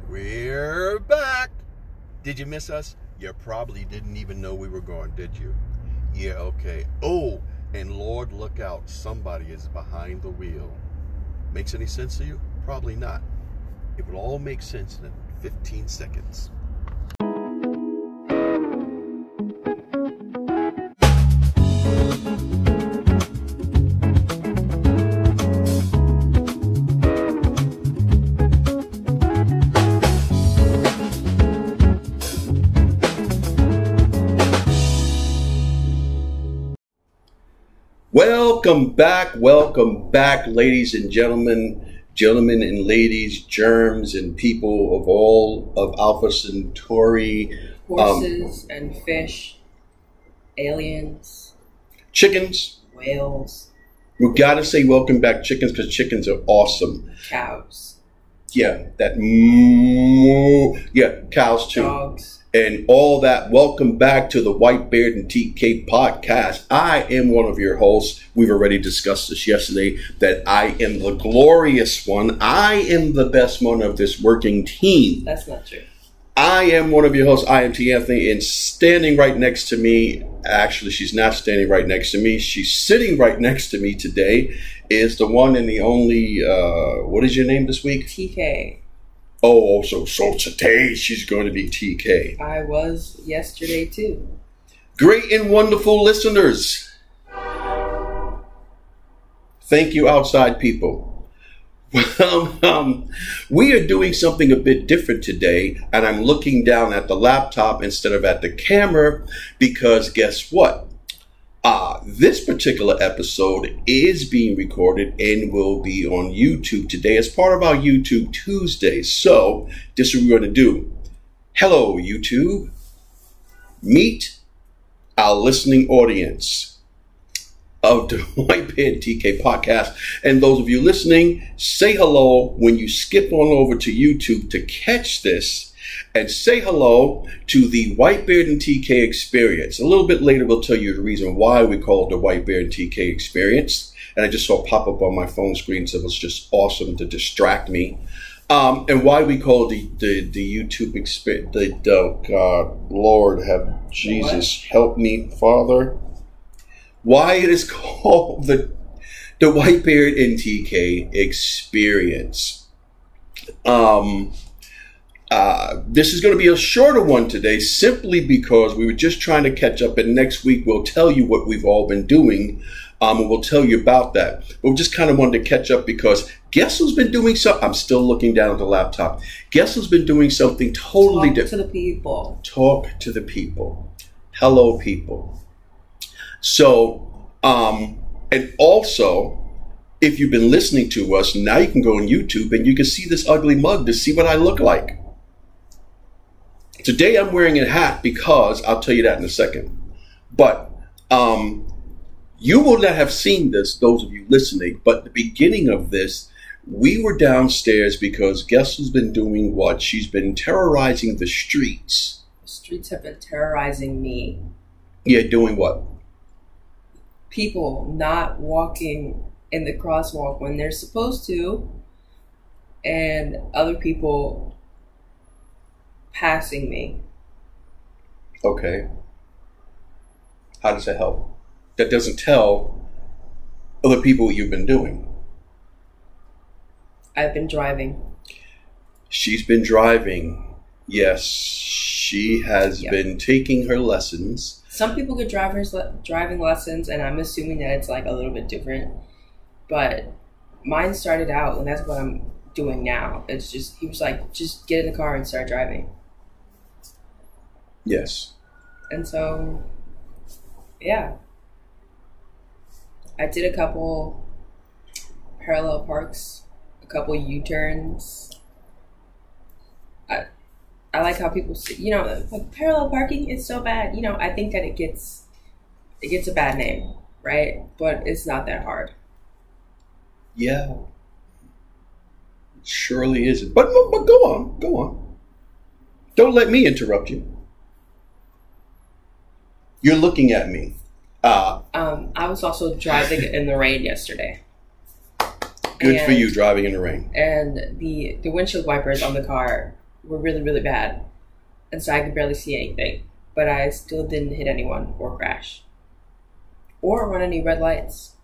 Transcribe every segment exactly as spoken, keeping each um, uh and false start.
We're back. Did you miss us? You probably didn't even know we were gone, did you? Yeah, okay. Oh, and Lord, look out. Somebody is behind the wheel. Makes any sense to you? Probably not. It will all make sense in fifteen seconds. Welcome back, welcome back, ladies and gentlemen, gentlemen and ladies, germs and people of all of Alpha Centauri. Horses um, and fish, aliens, chickens. whales. We gotta say welcome back, chickens, because chickens are awesome. Cows. Yeah, that moo. Yeah, cows too. Dogs. And all that. Welcome back to the White Beard and T K podcast. I am one of your hosts. We've already discussed this yesterday, that I am the glorious one. I am the best one of this working team. That's not true. I am one of your hosts. I am T. Anthony, and standing right next to me, actually, she's not standing right next to me. She's sitting right next to me today, is the one and the only, uh, what is your name this week? T K. Oh, so, so today she's going to be T K. I was yesterday too. Great and wonderful listeners. Thank you, outside people. Well, um, we are doing something a bit different today, and I'm looking down at the laptop instead of at the camera because guess what? Uh, this particular episode is being recorded and will be on YouTube today as part of our YouTube Tuesday. So this is what we're going to do. Hello, YouTube. Meet our listening audience of the White Beard T K podcast. And those of you listening, say hello when you skip on over to YouTube to catch this. And say hello to the White Beard and T K experience. A little bit later, we'll tell you the reason why we call it the White Beard and T K experience. And I just saw it pop up on my phone screen, so it was just awesome to distract me. Um, and why we call the, the, the YouTube experience. The, oh God, Lord, have Jesus what? Help me, Father. Why it is called the, the White Beard and T K experience. Um... Uh, this is going to be a shorter one today simply because we were just trying to catch up, and next week we'll tell you what we've all been doing, um, and we'll tell you about that. But we just kind of wanted to catch up because guess who's been doing something? I'm still looking down at the laptop. Guess who's been doing something totally different? Talk to the people. Talk to the people. Hello, people. So, um, and also, if you've been listening to us, now you can go on YouTube and you can see this ugly mug to see what I look like. Today I'm wearing a hat because, I'll tell you that in a second, but um, you will not have seen this, those of you listening, but the beginning of this, we were downstairs because guess who's been doing what? She's been terrorizing the streets. The streets have been terrorizing me. Yeah, doing what? People not walking in the crosswalk when they're supposed to, and other people passing me. Okay. How does that help? That doesn't tell other people what you've been doing. I've been driving. She's been driving. Yes, she has yep. been taking her lessons. Some people get driver's le- driving lessons, and I'm assuming that it's like a little bit different. But mine started out, and that's what I'm doing now. It's just, he was like, just get in the car and start driving. Yes. And so, yeah. I did a couple parallel parks, a couple U-turns. I I like how people say, you know, like parallel parking is so bad. You know, I think that it gets it gets a bad name, right? But it's not that hard. Yeah. It surely isn't. But, but go on, go on. Don't let me interrupt you. You're looking at me. Uh, um, I was also driving in the rain yesterday. Good and, for you, driving in the rain. And the, the windshield wipers on the car were really, really bad. And so I could barely see anything. But I still didn't hit anyone or crash. Or run any red lights.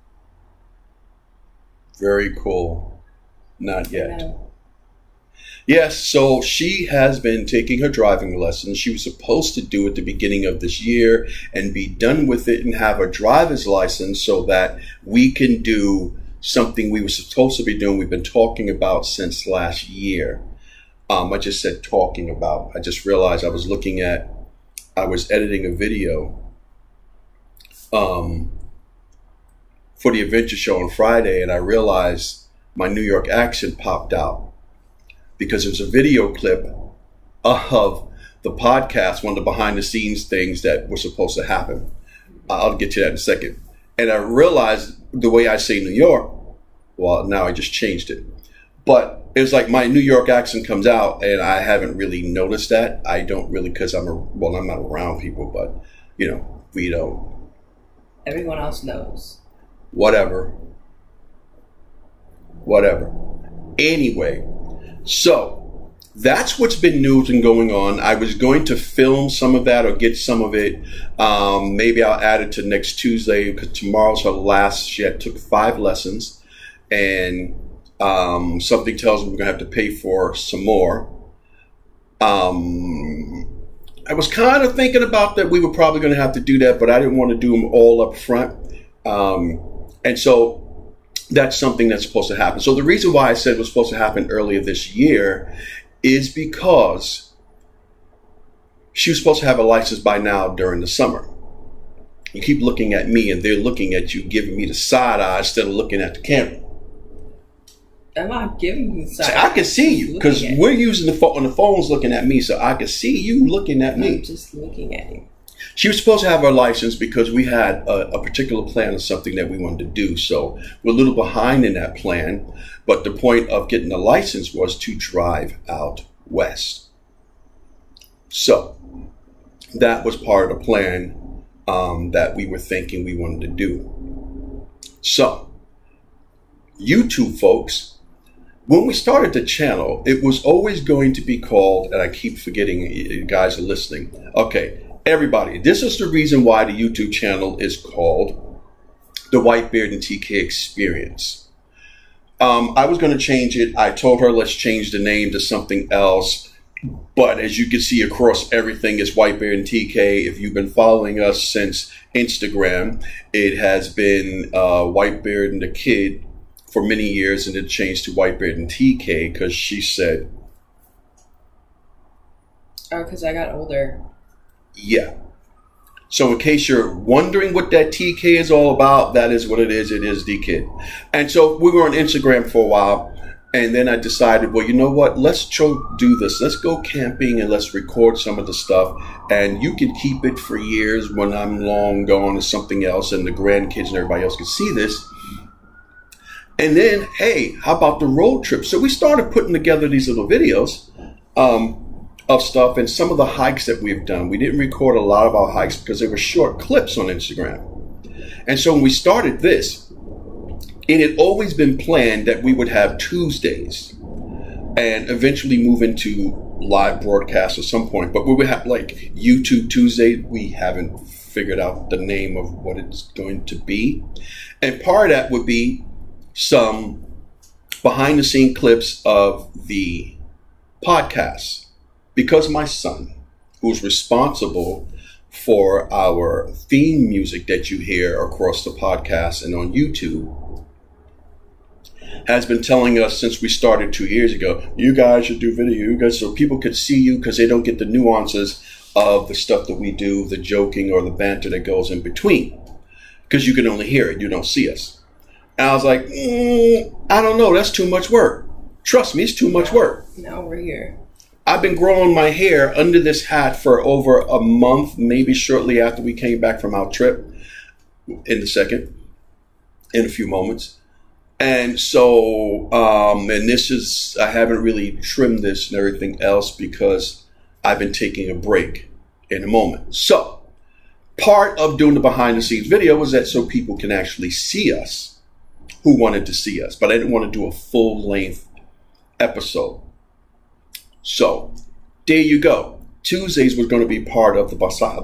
Very cool. Not yet. No. Yes, so she has been taking her driving lessons. She was supposed to do it at the beginning of this year and be done with it and have a driver's license so that we can do something we were supposed to be doing. We've been talking about since last year. Um, I just said talking about. I just realized I was looking at, I was editing a video um, for the Adventure Show on Friday, and I realized my New York accent popped out. Because there's a video clip of the podcast, one of the behind the scenes things that were supposed to happen. I'll get to that in a second. And I realized the way I say New York, well, now I just changed it. But it's like my New York accent comes out and I haven't really noticed that. I don't really, because I'm, a, well, I'm not around people, but, you know, we don't. Everyone else knows. Whatever. Whatever. Anyway. So that's what's been news and going on. I was going to film some of that or get some of it. Um, maybe I'll add it to next Tuesday because tomorrow's her last. She had took five lessons, and um, something tells me we're gonna have to pay for some more. Um, I was kind of thinking about that. We were probably going to have to do that, but I didn't want to do them all up front, um, and so. That's something that's supposed to happen. So the reason why I said it was supposed to happen earlier this year is because she was supposed to have a license by now during the summer. You keep looking at me and they're looking at you, giving me the side eye instead of looking at the camera. I'm not giving you the side So eye. I can see you because we're using the phone, and the phone's looking at me, so I can see you looking at me. I'm just looking at you. She was supposed to have her license because we had a, a particular plan of something that we wanted to do. So we're a little behind in that plan. But the point of getting the license was to drive out west. So that was part of the plan um, that we were thinking we wanted to do. So you two folks, when we started the channel, it was always going to be called, and I keep forgetting, you guys are listening. Okay. Everybody, this is the reason why the YouTube channel is called The Whitebeard and T K Experience. Um, I was going to change it. I told her, let's change the name to something else. But as you can see across everything, it's Whitebeard and T K. If you've been following us since Instagram, it has been uh, Whitebeard and the Kid for many years, and it changed to Whitebeard and T K because she said... Oh, because I got older. Yeah. So in case you're wondering what that T K is all about, that is what it is. It is the Kid. And so we were on Instagram for a while. And then I decided, well, you know what? Let's tro- do this. Let's go camping and let's record some of the stuff. And you can keep it for years when I'm long gone or something else. And the grandkids and everybody else can see this. And then, hey, how about the road trip? So we started putting together these little videos. Um... of stuff and some of the hikes that we've done. We didn't record a lot of our hikes because they were short clips on Instagram. And so when we started this, it had always been planned that we would have Tuesdays and eventually move into live broadcasts at some point. But we would have like YouTube Tuesday. We haven't figured out the name of what it's going to be. And part of that would be some behind the scene clips of the podcasts. Because my son, who's responsible for our theme music that you hear across the podcast and on YouTube, has been telling us since we started two years ago, you guys should do video, you guys, so people could see you because they don't get the nuances of the stuff that we do, the joking or the banter that goes in between. Because you can only hear it, you don't see us. And I was like, mm, I don't know, that's too much work. Trust me, it's too much work. Now we're here. I've been growing my hair under this hat for over a month, maybe shortly after we came back from our trip, in a second, in a few moments. And so, um, and this is, I haven't really trimmed this and everything else because I've been taking a break in a moment. So, part of doing the behind the scenes video was that so people can actually see us who wanted to see us, but I didn't want to do a full length episode. So there you go. Tuesdays was going to be part of the behind,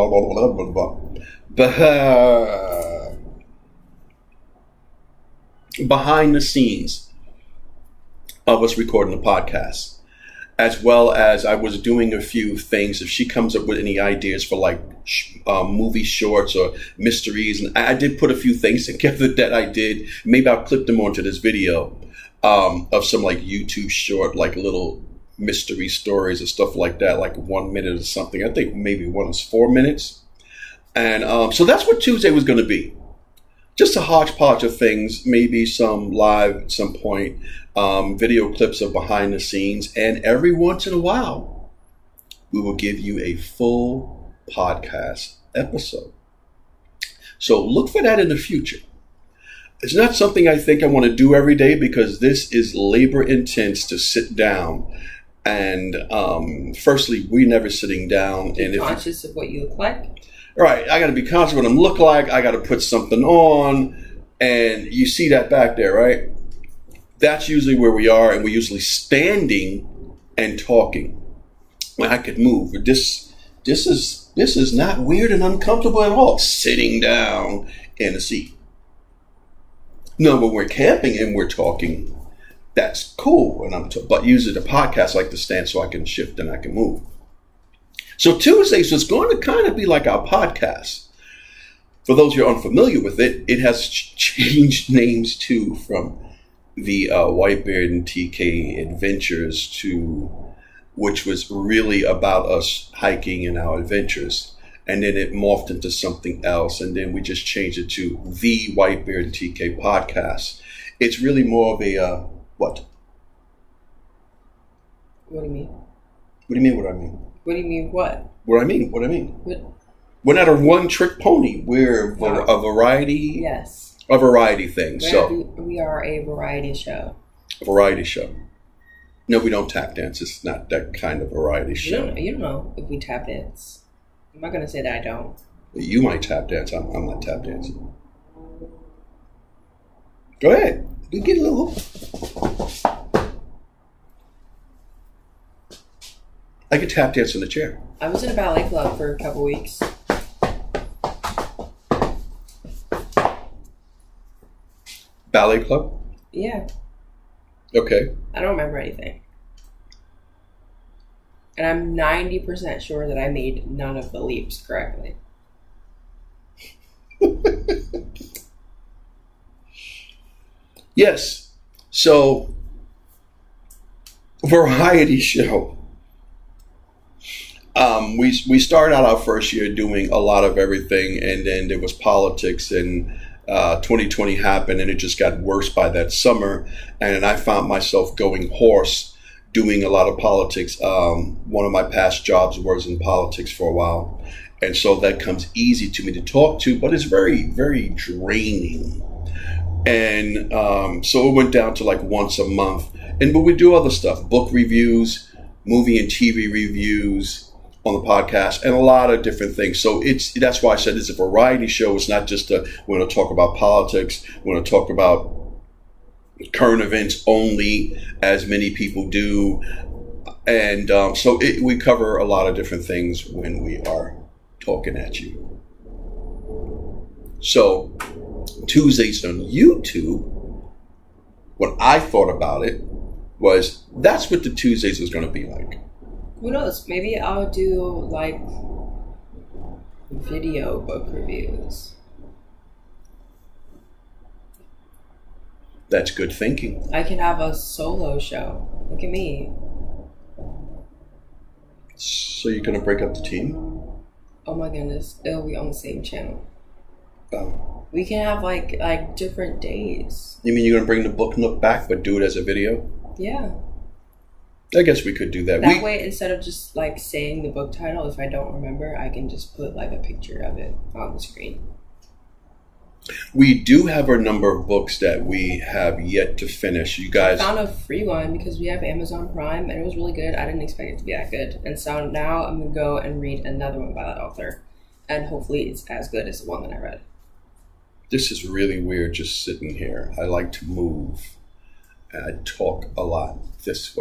behind the scenes of us recording the podcast, as well as I was doing a few things. If she comes up with any ideas for like um, movie shorts or mysteries, and I did put a few things together that I did. Maybe I'll clip them onto this video um, of some like YouTube short, like little mystery stories and stuff like that, like one minute or something. I think maybe one is four minutes. And um, so that's what Tuesday was going to be. Just a hodgepodge of things, maybe some live at some point, um, video clips of behind the scenes. And every once in a while, we will give you a full podcast episode. So look for that in the future. It's not something I think I want to do every day because this is labor intense to sit down. And um, firstly, we're never sitting down. Be and if conscious of what you look like. All right, I got to be conscious of what I'm look like. I got to put something on, and you see that back there, right? That's usually where we are, and we're usually standing and talking. When I could move, this this is this is not weird and uncomfortable at all. Sitting down in a seat. No, when we're camping and we're talking, that's cool. And I'm t- but usually the podcast I like to stand so I can shift and I can move. So Tuesdays is going to kind of be like our podcast. For those who are unfamiliar with it, it has ch- changed names too, from the uh, Whitebeard and T K Adventures to, which was really about us hiking and our adventures. And then it morphed into something else. And then we just changed it to the Whitebeard and T K Podcast. It's really more of a, uh, what? What do you mean? What do you mean what I mean? What do you mean what? What I mean, what I mean. What? We're not a one-trick pony. We're a variety. Yes. A variety thing. We're So a, we are a variety show. A variety show. No, we don't tap dance. It's not that kind of variety show. You don't, you don't know if we tap dance. I'm not going to say that I don't. You might tap dance. I'm, I'm not tap dancing. Go ahead. We get a little. I could tap dance in the chair. I was in a ballet club for a couple weeks. Ballet club? Yeah. Okay. I don't remember anything. And I'm ninety percent sure that I made none of the leaps correctly. Yes. So, variety show. Um, we we started out our first year doing a lot of everything, and then there was politics, and uh, twenty twenty happened, and it just got worse by that summer. And I found myself going hoarse, doing a lot of politics. Um, one of my past jobs was in politics for a while, and so that comes easy to me to talk to, but it's very, very draining. And um, so it went down to like once a month, and but we do other stuff, book reviews, movie and T V reviews on the podcast, and a lot of different things. So it's that's why I said it's a variety show. It's not just a, we're going to talk about politics. We're going to talk about current events only, as many people do. And um, so it, we cover a lot of different things when we are talking at you. So Tuesdays on YouTube, what I thought about it was that's what the Tuesdays was going to be like. Who knows? Maybe I'll do like video book reviews. That's good thinking. I can have a solo show. Look at me. So you're going to break up the team? Oh my goodness. It'll be on the same channel. Oh. We can have like like different days. You mean you're going to bring the book nook back but do it as a video? Yeah. I guess we could do that. That we, way, instead of just like saying the book title, if I don't remember, I can just put like a picture of it on the screen. We do have a number of books that we have yet to finish. You guys I found a free one because we have Amazon Prime and it was really good. I didn't expect it to be that good. And so now I'm going to go and read another one by that author. And hopefully it's as good as the one that I read. This is really weird just sitting here. I like to move. And I talk a lot this way.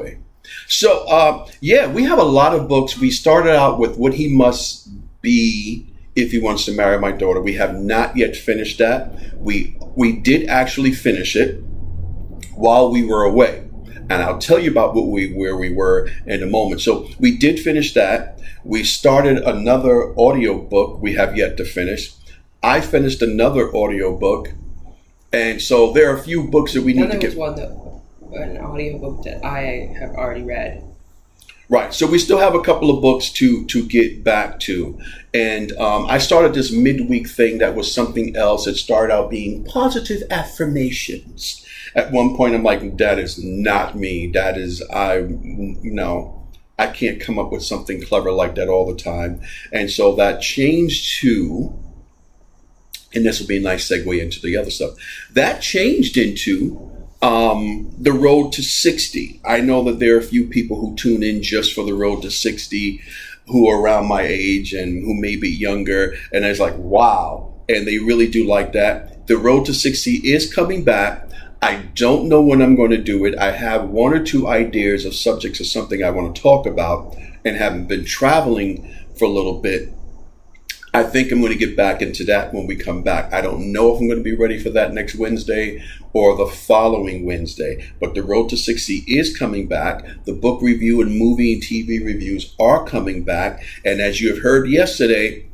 So, uh, yeah, we have a lot of books. We started out with What He Must Be If He Wants to Marry My Daughter. We have not yet finished that. We we did actually finish it while we were away. And I'll tell you about what we where we were in a moment. So we did finish that. We started another audio book we have yet to finish. I finished another audio book. And so there are a few books that we need and to there get. was one that, an audio book that I have already read. Right. So we still have a couple of books to to get back to. And um, I started this midweek thing that was something else. It started out being positive affirmations. At one point, I'm like, that is not me. That is, I, no, I can't come up with something clever like that all the time. And so that changed to, and this will be a nice segue into the other stuff. That changed into um, the Road to sixty. I know that there are a few people who tune in just for the Road to sixty who are around my age and who may be younger. And it's like, wow. And they really do like that. The Road to sixty is coming back. I don't know when I'm going to do it. I have one or two ideas of subjects or something I want to talk about, and having been traveling for a little bit, I think I'm going to get back into that when we come back. I don't know if I'm going to be ready for that next Wednesday or the following Wednesday, but the Road to sixty is coming back. The book review and movie and T V reviews are coming back. And as you have heard yesterday,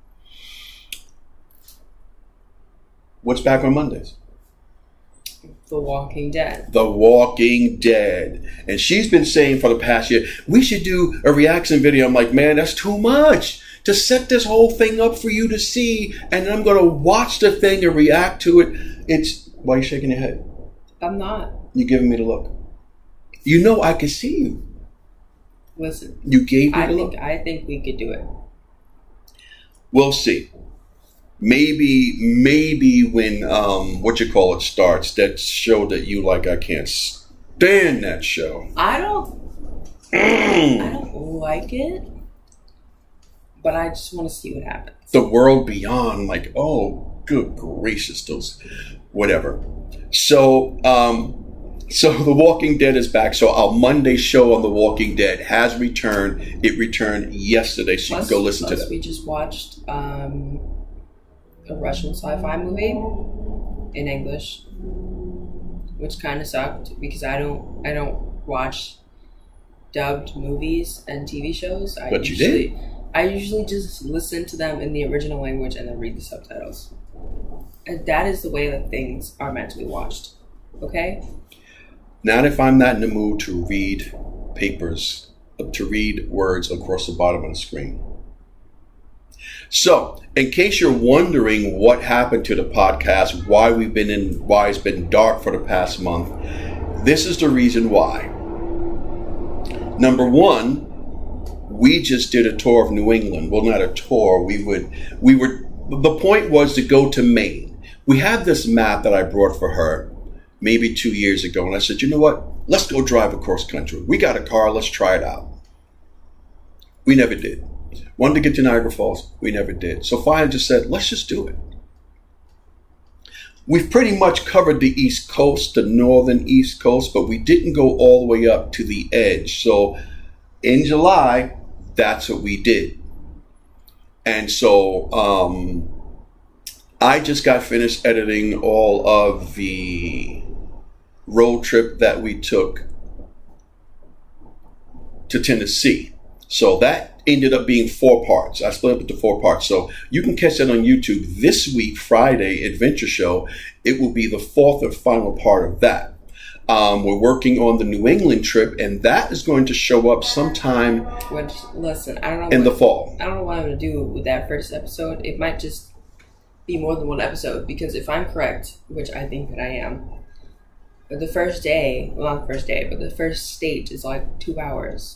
what's back on Mondays? The Walking Dead. The Walking Dead. And she's been saying for the past year, we should do a reaction video. I'm like, man, that's too much to set this whole thing up for you to see. And then I'm going to watch the thing and react to it. It's, why are you shaking your head? I'm not. You're giving me the look. You know I can see you. Listen. You gave me I the think, look. I think we could do it. We'll see. Maybe, maybe when, um, what you call it starts, that show that you like, I can't stand that show. I don't, I don't like it, but I just want to see what happens. The World Beyond, like, oh, good gracious, those, whatever. So, um, so The Walking Dead is back. So our Monday show on The Walking Dead has returned. It returned yesterday, so plus, you can go listen plus to that. We just watched, um, a Russian sci-fi movie in English, which kind of sucked because I don't I don't watch dubbed movies and T V shows. I But you usually, did. I usually just listen to them in the original language and then read the subtitles. And that is the way that things are meant to be watched. Okay? Not if I'm not in the mood to read papers, to read words across the bottom of the screen. So, in case you're wondering what happened to the podcast, why we've been in, why it's been dark for the past month, this is the reason why. Number one, we just did a tour of New England. Well, not a tour. We would, we were. The point was to go to Maine. We had this map that I brought for her maybe two years ago, and I said, you know what? Let's go drive across country. We got a car. Let's try it out. We never did. Wanted to get to Niagara Falls. We never did. So finally just said, let's just do it. We've pretty much covered the East Coast, the northern East Coast, but we didn't go all the way up to the edge. So in July, that's what we did. And so um, I just got finished editing all of the road trip that we took to Tennessee. So that ended up being four parts. I split up into four parts. So you can catch that on YouTube this week, Friday, Adventure Show. It will be the fourth and final part of that. Um, we're working on the New England trip, and that is going to show up sometime Which, listen, I don't know in what, the fall. I don't know what I'm going to do with that first episode. It might just be more than one episode, because if I'm correct, which I think that I am, but the first day, well, not the first day, but the first state is like two hours.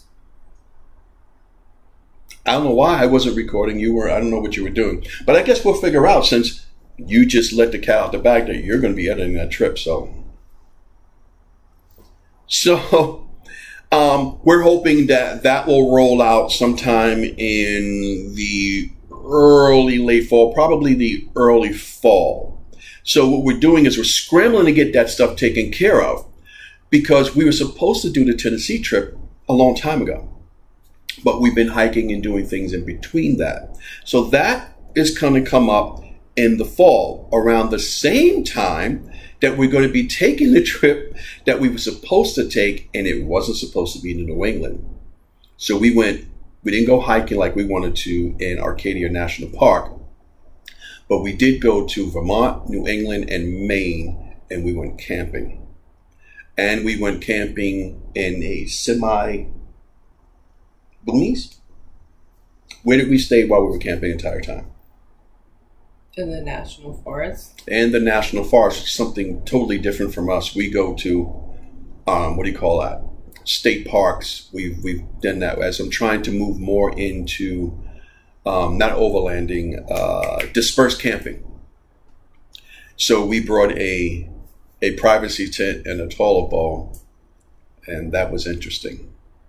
I don't know why I wasn't recording. You were, I don't know what you were doing. But I guess we'll figure out, since you just let the cat out the bag, that you're going to be editing that trip. So, so um, we're hoping that that will roll out sometime in the early, late fall, probably the early fall. So what we're doing is we're scrambling to get that stuff taken care of, because we were supposed to do the Tennessee trip a long time ago. But we've been hiking and doing things in between that. So that is going to come up in the fall around the same time that we're going to be taking the trip that we were supposed to take, and it wasn't supposed to be in New England. So we went, we didn't go hiking like we wanted to in Arcadia National Park, but we did go to Vermont, New England, and Maine, and we went camping. And we went camping in a semi boonies. Where did we stay while we were camping the entire time? In the national forest. And the national forest is something totally different from us. We go to, um, what do you call that? State parks. We've we've done that as I'm trying to move more into um, not overlanding, uh, dispersed camping. So we brought a a privacy tent and a toilet bowl, and that was interesting.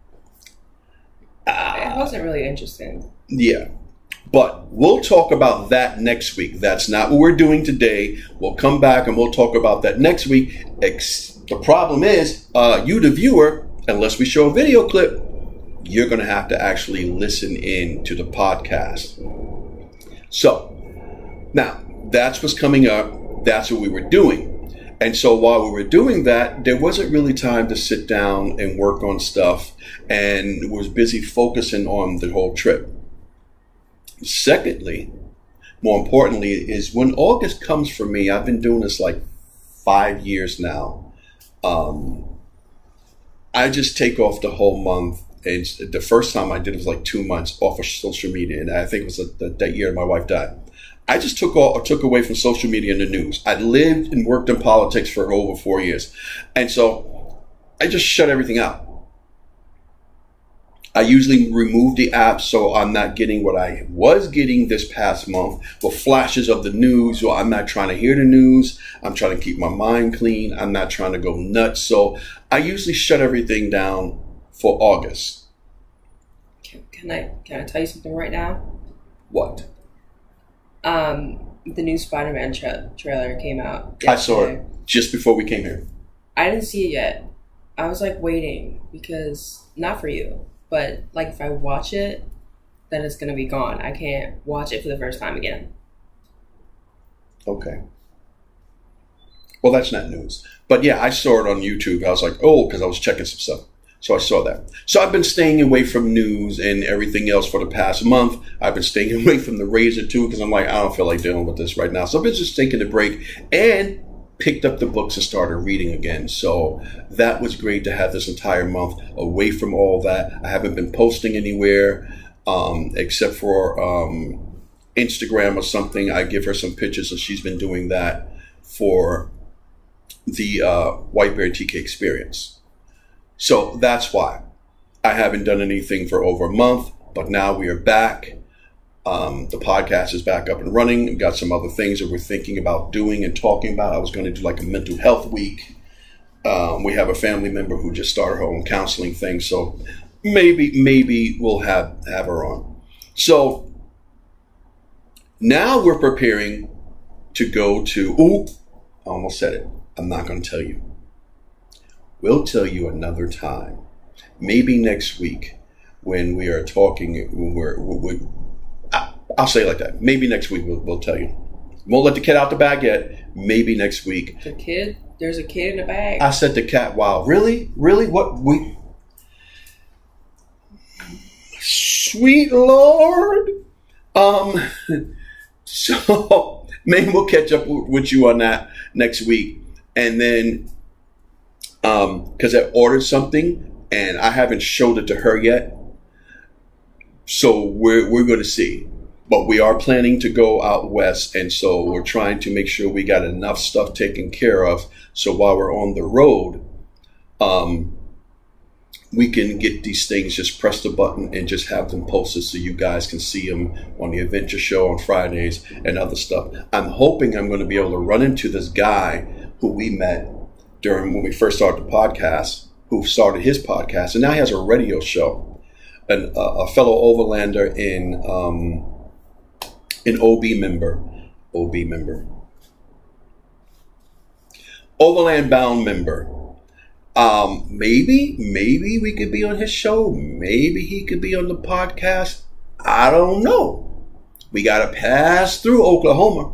Uh, it wasn't really interesting. Yeah. But we'll talk about that next week. That's not what we're doing today. We'll come back and we'll talk about that next week. Ex- the problem is, uh, you, the viewer, unless we show a video clip, you're going to have to actually listen in to the podcast. So, now, that's what's coming up. That's what we were doing. And so while we were doing that, there wasn't really time to sit down and work on stuff, and was busy focusing on the whole trip. Secondly, more importantly, is when August comes for me, I've been doing this like five years now. Um, I just take off the whole month. And the first time I did it was like two months off of social media. And I think it was the, that year my wife died. I just took all, took away from social media and the news. I lived and worked in politics for over four years. And so I just shut everything out. I usually remove the app so I'm not getting what I was getting this past month with flashes of the news. So I'm not trying to hear the news. I'm trying to keep my mind clean. I'm not trying to go nuts. So I usually shut everything down for August. Can, can I can I tell you something right now? What? Um, the new Spider-Man tra- trailer came out yesterday. I saw it just before we came here. I didn't see it yet. I was like waiting because, not for you, but like if I watch it, then it's going to be gone. I can't watch it for the first time again. Okay. Well, that's not news. But yeah, I saw it on YouTube. I was like, oh, because I was checking some stuff. So I saw that. So I've been staying away from news and everything else for the past month. I've been staying away from the Razor too because I'm like, I don't feel like dealing with this right now. So I've been just taking a break and picked up the books and started reading again. So that was great to have this entire month away from all that. I haven't been posting anywhere um, except for um, Instagram or something. I give her some pictures, and she's been doing that for the uh, White Bear T K experience. So that's why I haven't done anything for over a month, but now we are back. Um, the podcast is back up and running. We've got some other things that we're thinking about doing and talking about. I was going to do like a mental health week. Um, we have a family member who just started her own counseling thing. So maybe, maybe we'll have, have her on. So now we're preparing to go to, ooh, I almost said it. I'm not going to tell you. We'll tell you another time, maybe next week when we are talking, when we're, we're I'll say it like that. Maybe next week we'll, we'll tell you. Won't let the cat out the bag yet. Maybe next week. The kid? There's a kid in the bag. I said the cat. Wow. Really? Really? What? We? Sweet Lord. Um. So maybe we'll catch up with you on that next week, and then, um, because I ordered something and I haven't showed it to her yet. So we're we're going to see. But we are planning to go out west, and so we're trying to make sure we got enough stuff taken care of. So while we're on the road, um, we can get these things, just press the button and just have them posted so you guys can see them on the Adventure Show on Fridays and other stuff. I'm hoping I'm going to be able to run into this guy who we met during when we first started the podcast, who started his podcast, and now he has a radio show, An, uh, a fellow overlander in... Um, An O B member, O B member, Overland Bound member. Um, maybe, maybe we could be on his show. Maybe he could be on the podcast. I don't know. We got to pass through Oklahoma.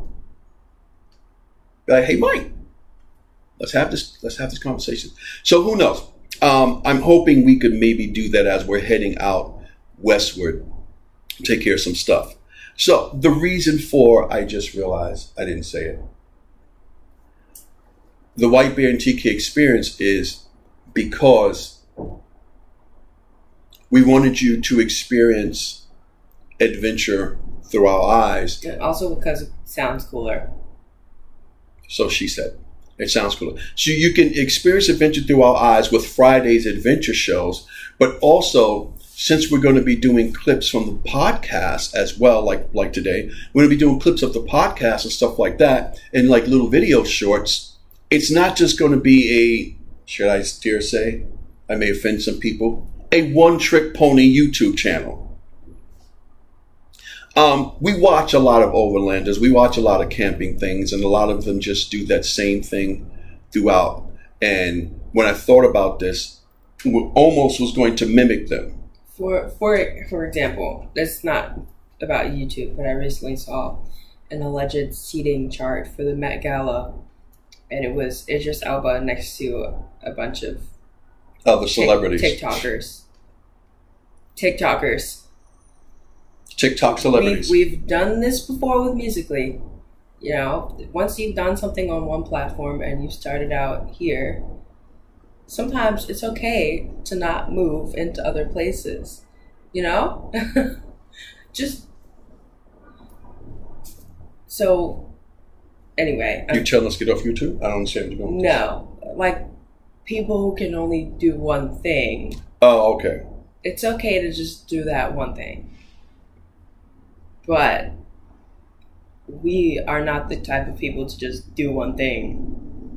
Be like, hey, Mike, let's have this. Let's have this conversation. So who knows? Um, I'm hoping we could maybe do that as we're heading out westward, take care of some stuff. So the reason for, I just realized I didn't say it. The White Bear and T K experience is because we wanted you to experience adventure through our eyes. And also because it sounds cooler. So she said. It sounds cooler. So you can experience adventure through our eyes with Friday's adventure shows, but also, since we're going to be doing clips from the podcast as well, like like today, we're going to be doing clips of the podcast and stuff like that, and like little video shorts. It's not just going to be a, should I dare say, I may offend some people, a one-trick pony YouTube channel. Um, we watch a lot of overlanders. We watch a lot of camping things, and a lot of them just do that same thing throughout. And when I thought about this, almost was going to mimic them. For for for example, it's not about YouTube, but I recently saw an alleged seating chart for the Met Gala, and it was Idris Elba next to a bunch of other celebrities, TikTokers, TikTokers, TikTok celebrities. We've, we've done this before with Musical.ly. You know, once you've done something on one platform and you started out here, sometimes it's okay to not move into other places, you know? Just, so, anyway. You telling us to get off YouTube? I don't understand what you're going to No. Like, people who can only do one thing. Oh, okay. It's okay to just do that one thing. But we are not the type of people to just do one thing.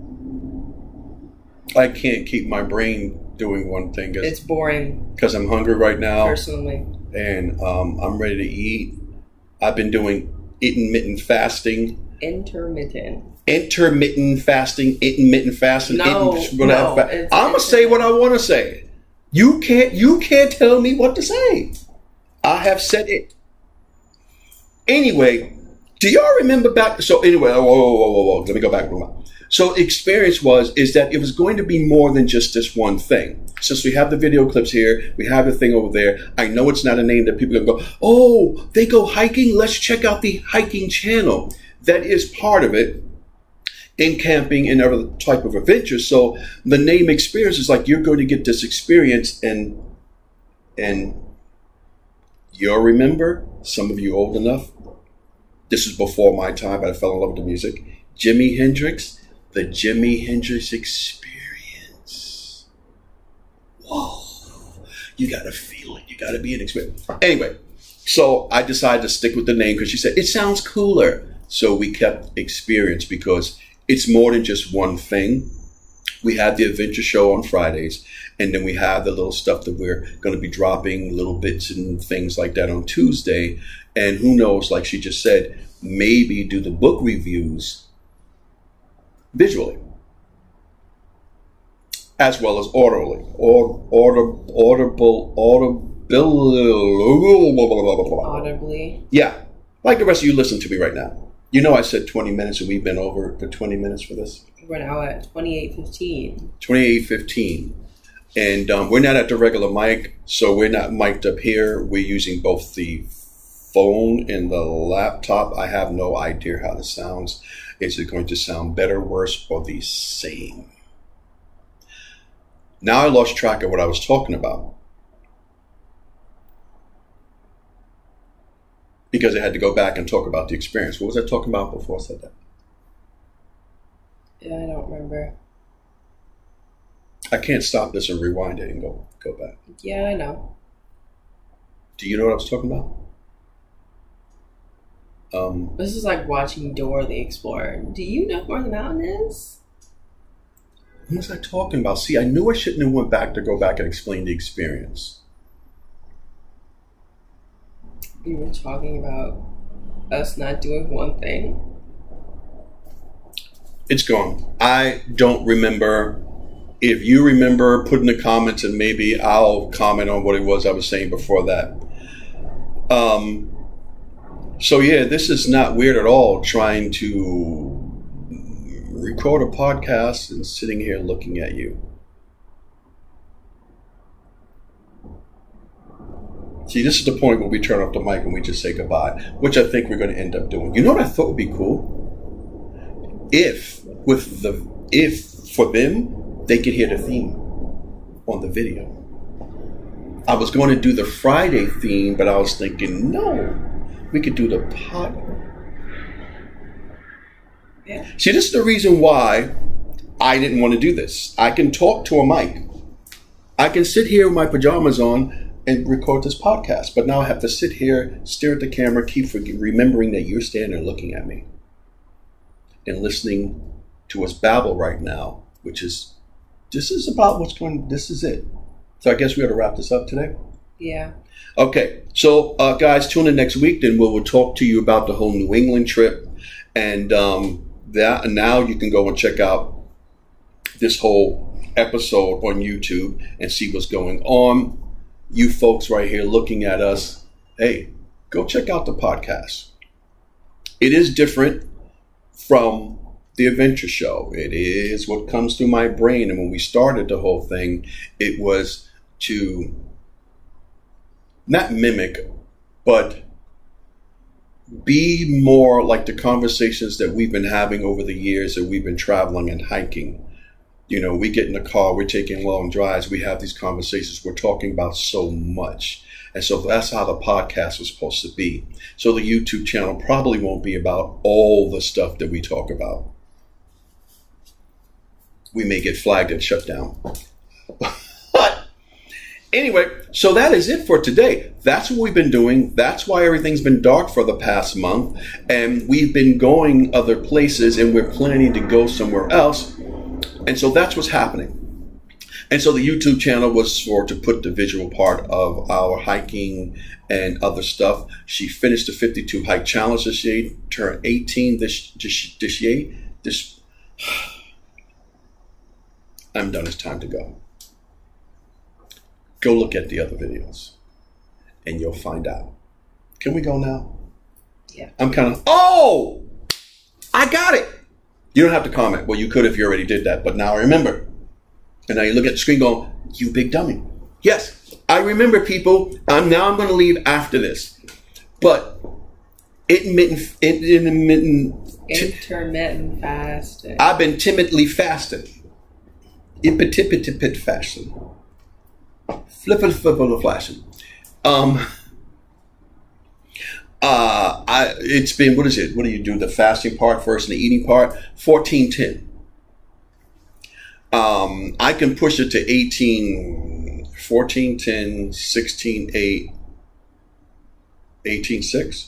I can't keep my brain doing one thing. It's boring. Because I'm hungry right now. Personally. And um, I'm ready to eat. I've been doing intermittent fasting. Intermittent. Intermittent fasting. Intermittent fasting. No, Inter- no. Fa- I'm going to say what I want to say. You can't, you can't tell me what to say. I have said it. Anyway, do y'all remember back? So anyway, whoa, whoa, whoa, whoa, whoa. Let me go back. So experience was, is that it was going to be more than just this one thing. Since we have the video clips here, we have the thing over there. I know it's not a name that people are going to go, oh, they go hiking. Let's check out the hiking channel. That is part of it in camping and other type of adventures. So the name experience is like, you're going to get this experience, and, and you'll remember, some of you old enough, this is before my time, but I fell in love with the music. Jimi Hendrix, the Jimi Hendrix experience. Whoa. You got to feel it. You got to be an experience. Anyway, so I decided to stick with the name because she said, it sounds cooler. So we kept experience because it's more than just one thing. We have the adventure show on Fridays, and then we have the little stuff that we're going to be dropping, little bits and things like that on Tuesday. And who knows, like she just said, maybe do the book reviews visually as well as audibly. Or, order, audible, audible, audibly. Yeah, like the rest of you listen to me right now. You know I said twenty minutes, and we've been over for twenty minutes for this. We're now at twenty-eight fifteen. twenty-eight fifteen. And um, we're not at the regular mic, so we're not mic'd up here. We're using both the phone and the laptop. I have no idea how this sounds. Is it going to sound better, worse, or the same? Now I lost track of what I was talking about, because I had to go back and talk about the experience. What was I talking about before I said that? Yeah, I don't remember. I can't stop this and rewind it and go go back. Yeah, I know. Do you know what I was talking about? Um, this is like watching Dora the Explorer. Do you know where the mountain is? What was I talking about? See, I knew I shouldn't have went back to go back and explain the experience. You were talking about us not doing one thing. It's gone. I don't remember if you remember, put in the comments and maybe I'll comment on what it was I was saying before that. Um, so yeah, this is not weird at all, trying to record a podcast and sitting here looking at you. See, this is the point where we turn off the mic and we just say goodbye, which I think we're going to end up doing. You know what I thought would be cool? If, with the, if for them, they could hear the theme on the video. I was going to do the Friday theme, but I was thinking, no, we could do the pod. Yeah. See, this is the reason why I didn't want to do this. I can talk to a mic. I can sit here with my pajamas on and record this podcast, but now I have to sit here, stare at the camera, keep remembering that you're standing there looking at me and listening to us babble right now, which is, this is about what's going, this is it. So I guess we ought to wrap this up today. Yeah. Okay, so uh, guys, tune in next week, then we'll, we'll talk to you about the whole New England trip, and um, that, and now you can go and check out this whole episode on YouTube and see what's going on. You folks right here looking at us, hey, go check out the podcast. It is different from the adventure show. It is what comes through my brain. And when we started the whole thing, it was to not mimic, but be more like the conversations that we've been having over the years that we've been traveling and hiking. You know, we get in the car, we're taking long drives, we have these conversations, we're talking about so much. And so that's how the podcast was supposed to be. So the YouTube channel probably won't be about all the stuff that we talk about. We may get flagged and shut down. But anyway, so that is it for today. That's what we've been doing. That's why everything's been dark for the past month. And we've been going other places, and we're planning to go somewhere else. And so that's what's happening. And so the YouTube channel was for to put the visual part of our hiking and other stuff. She finished the fifty-two hike challenge this year, turned eighteen this, this, this year. This, I'm done. It's time to go. Go look at the other videos and you'll find out. Can we go now? Yeah. I'm kind of, oh, I got it. You don't have to comment. Well, you could if you already did that. But now I remember. And now you look at the screen going, you big dummy. Yes, I remember, people. I'm now I'm going to leave after this. But intermittent, intermittent, intermittent fasting. I've been timidly fasting. Ipitipitipit fasting. Flippin' flippin' flashing. Um... Uh, I, it's been, what is it? What do you do? The fasting part first and the eating part? fourteen ten. Um, I can push it to eighteen, fourteen ten, sixteen eight, eighteen six.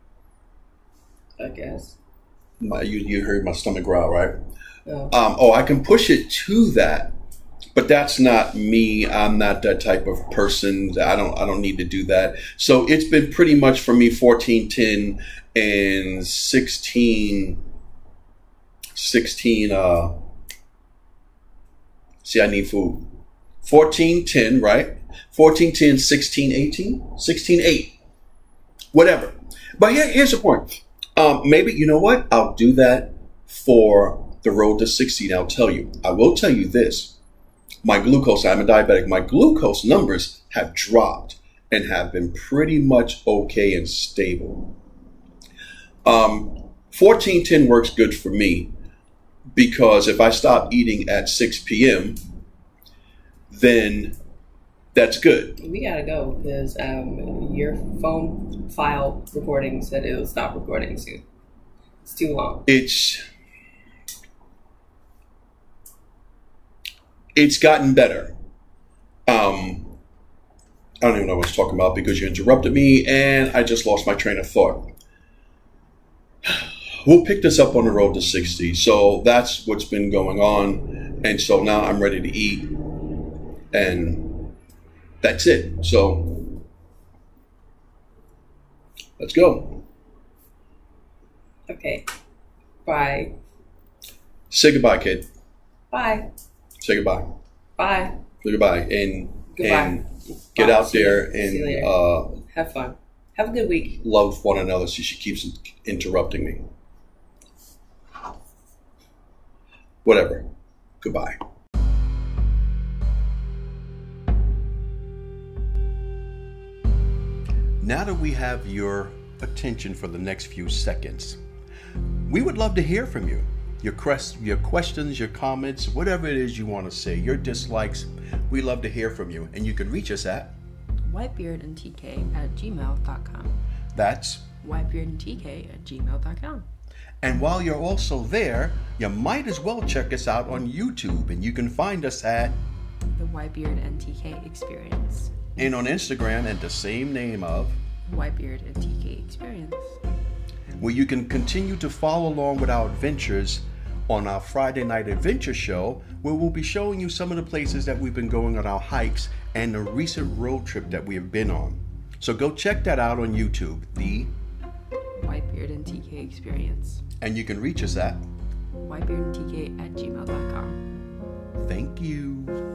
I guess. My, you, you heard my stomach growl, right? Oh. Um, oh, I can push it to that. But that's not me. I'm not that type of person. I don't I don't need to do that. So it's been pretty much for me fourteen ten and sixteen sixteen uh see, I need food. fourteen ten, right? fourteen ten, sixteen eighteen, sixteen eight. Whatever. But here, here's the point. Um maybe, you know what? I'll do that for the road to sixty. I'll tell you. I will tell you this. My glucose, I'm a diabetic, my glucose numbers have dropped and have been pretty much okay and stable. Um, fourteen ten works good for me because if I stop eating at six p.m., then that's good. We gotta go because um, your phone file recording said it will stop recording soon. It's too long. It's... It's gotten better. Um, I don't even know what I was talking about because you interrupted me and I just lost my train of thought. We'll pick this up on the road to sixty. So that's what's been going on. And so now I'm ready to eat. And that's it. So let's go. Okay. Bye. Say goodbye, kid. Bye. Say goodbye. Bye. Goodbye. And, Goodbye. and get Bye. out See there you. See you and later. uh, Have fun. Have a good week. love one another. So she keeps interrupting me. Whatever. Goodbye. Now that we have your attention for the next few seconds, we would love to hear from you. Your, quest- your questions, your comments, whatever it is you want to say, your dislikes, we love to hear from you. And you can reach us at whitebeardandtk at gmail dot com. that's whitebeardandtk at gmail dot com. And while you're also there, you might as well check us out on YouTube, and you can find us at The Whitebeard and T K Experience. and on Instagram at the same name of, Whitebeard and T K Experience. where you can continue to follow along with our adventures on our Friday night adventure show, where we'll be showing you some of the places that we've been going on our hikes and the recent road trip that we have been on. So go check that out on YouTube, the Whitebeard and T K Experience. and you can reach us at Whitebeard and T K at gmail dot com. thank you.